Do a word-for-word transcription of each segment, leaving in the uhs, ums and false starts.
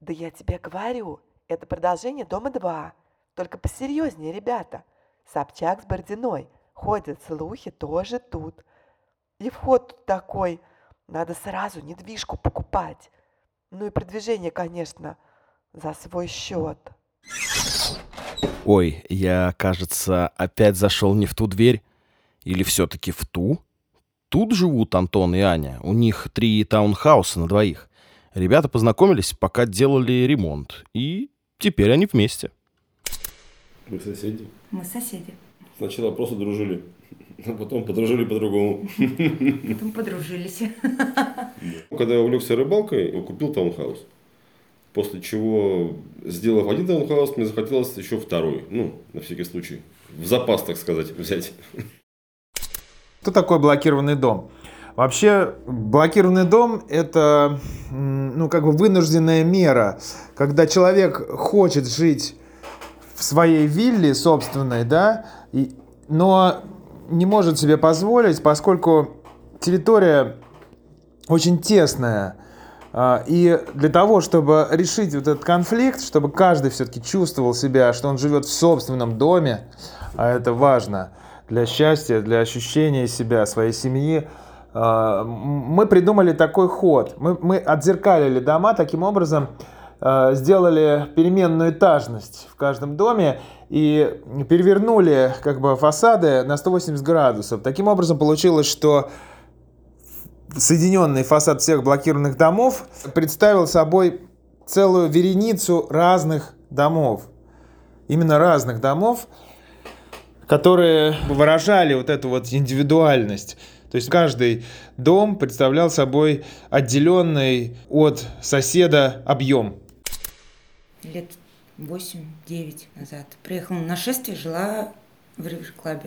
Да я тебе говорю, это продолжение «Дома-два». Только посерьезнее, ребята. Собчак с Бородиной. Ходят слухи, тоже тут. И вход тут такой. Надо сразу недвижку покупать. Ну и продвижение, конечно, за свой счет. Ой, я, кажется, опять зашел не в ту дверь. Или все-таки в ту? Тут живут Антон и Аня. У них три таунхауса на двоих. Ребята познакомились, пока делали ремонт. И теперь они вместе. Вы соседи? Мы соседи. Сначала просто дружили, а потом подружили по-другому. Потом подружились. Когда я увлекся рыбалкой, я купил таунхаус. После чего, сделав один таунхаус, мне захотелось еще второй. Ну, на всякий случай. В запас, так сказать, взять. Что такое блокированный дом? Вообще, блокированный дом – это, ну, как бы вынужденная мера, когда человек хочет жить в своей вилле собственной, да, и, но не может себе позволить, поскольку территория очень тесная. И для того, чтобы решить вот этот конфликт, чтобы каждый все-таки чувствовал себя, что он живет в собственном доме, а это важно для счастья, для ощущения себя, своей семьи, мы придумали такой ход. Мы, мы отзеркалили дома, таким образом сделали переменную этажность в каждом доме и перевернули как бы фасады на сто восемьдесят градусов. Таким образом получилось, что соединенный фасад всех блокированных домов представил собой целую вереницу разных домов. Именно разных домов, которые выражали вот эту вот индивидуальность. То есть каждый дом представлял собой отделенный от соседа объем. Лет восемь-девять назад приехала на нашествие, жила в Ривер-клабе.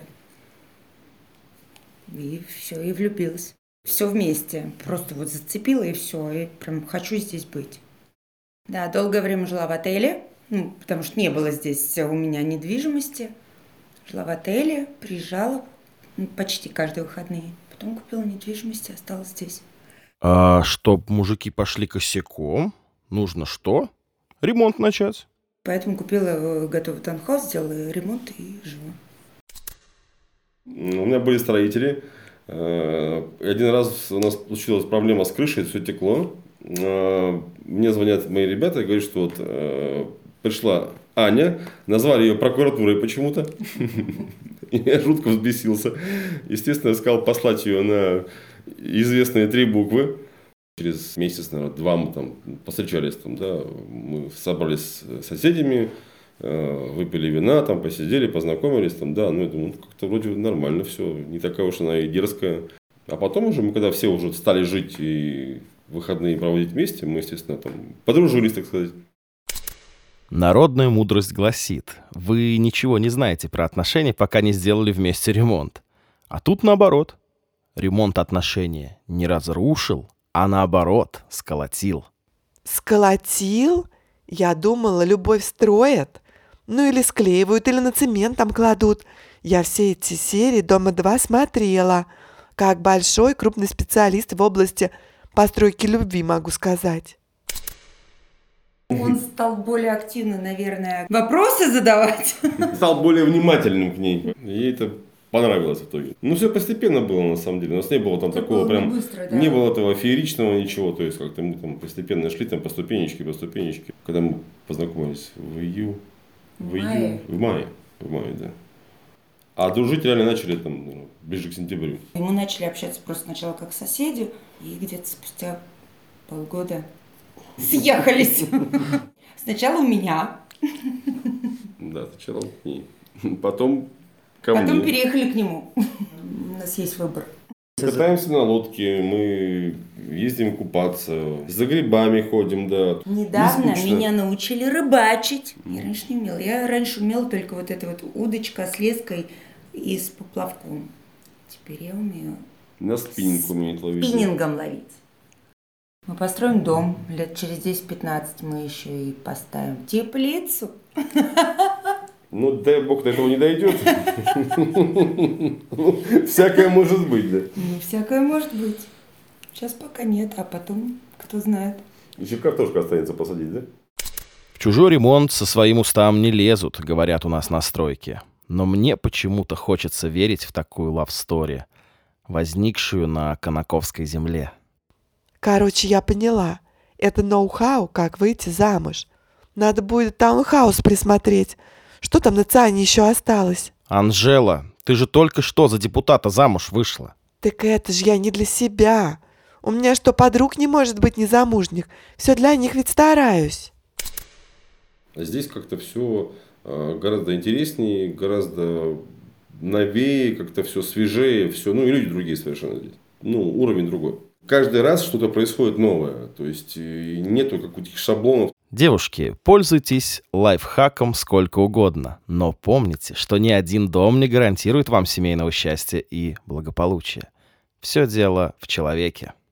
И все, и влюбилась. Все вместе. Просто вот зацепила, и все. И прям хочу здесь быть. Да, долгое время жила в отеле, ну, потому что не было здесь у меня недвижимости. Жила в отеле, приезжала ну, почти каждые выходные. Потом купила недвижимость и осталась здесь. А чтоб мужики пошли косяком, нужно что? Ремонт начать. Поэтому купила готовый таунхаус, сделала ремонт и живу. У меня были строители. Один раз у нас случилась проблема с крышей, все текло. Мне звонят мои ребята и говорят, что вот пришла Аня, назвали ее прокуратурой почему-то. Я жутко взбесился. Естественно, я сказал послать ее на известные три буквы. Через месяц, наверное, два мы там повстречались. Там, да, мы собрались с соседями, выпили вина, там, посидели, познакомились. Там, да, ну, я думаю, ну, как-то вроде нормально все. Не такая уж она и дерзкая. А потом уже, мы когда все уже стали жить и выходные проводить вместе, мы, естественно, там подружились, так сказать. Народная мудрость гласит, вы ничего не знаете про отношения, пока не сделали вместе ремонт. А тут наоборот. Ремонт отношения не разрушил, а наоборот сколотил. Сколотил? Я думала, любовь строят. Ну или склеивают, или на цемент там кладут. Я все эти серии «Дома-два» смотрела. Как большой крупный специалист в области постройки любви, могу сказать. Он стал более активно, наверное, вопросы задавать. Стал более внимательным к ней. Ей это понравилось в итоге. Ну, все постепенно было, на самом деле. У нас не было там это такого было прям... быстро, да. Не было этого фееричного ничего. То есть, как-то мы там постепенно шли там по ступенечке, по ступенечке. Когда мы познакомились в июле. В, в мае. июле. В мае. В мае, да. А дружить реально начали там ну, ближе к сентябрю. И мы начали общаться просто сначала как соседи. И где-то спустя полгода съехались. Сначала у меня. Да, сначала к ней. Потом ко Потом мне. переехали к нему. У нас есть выбор. Катаемся на лодке, мы ездим купаться, за грибами ходим, да. Недавно Не скучно. меня научили рыбачить. Я раньше не умела. Я раньше умела только вот эта вот удочка с леской и с поплавком. Теперь я умею На спиннинг умеет ловить. спиннингом ловить. Мы построим дом. Лет через десять-пятнадцать мы еще и поставим теплицу. Ну, дай бог, до этого не дойдет. Всякое может быть, да. Ну, всякое может быть. Сейчас пока нет, а потом, кто знает. Еще картошку останется посадить, да? Чужой ремонт со своим устам не лезут, говорят у нас на стройке. Но мне почему-то хочется верить в такую лавстори, возникшую на Конаковской земле. Короче, я поняла. Это ноу-хау, как выйти замуж. Надо будет таунхаус присмотреть. Что там на Циане еще осталось? Анжела, ты же только что за депутата замуж вышла. Так это же я не для себя. У меня что, подруг не может быть незамужних? Все для них ведь стараюсь. А здесь как-то все гораздо интереснее, гораздо новее, как-то все свежее, все, ну и люди другие совершенно здесь. Ну, уровень другой. Каждый раз что-то происходит новое, то есть нету каких-то шаблонов. Девушки, пользуйтесь лайфхаком сколько угодно, но помните, что ни один дом не гарантирует вам семейного счастья и благополучия. Все дело в человеке.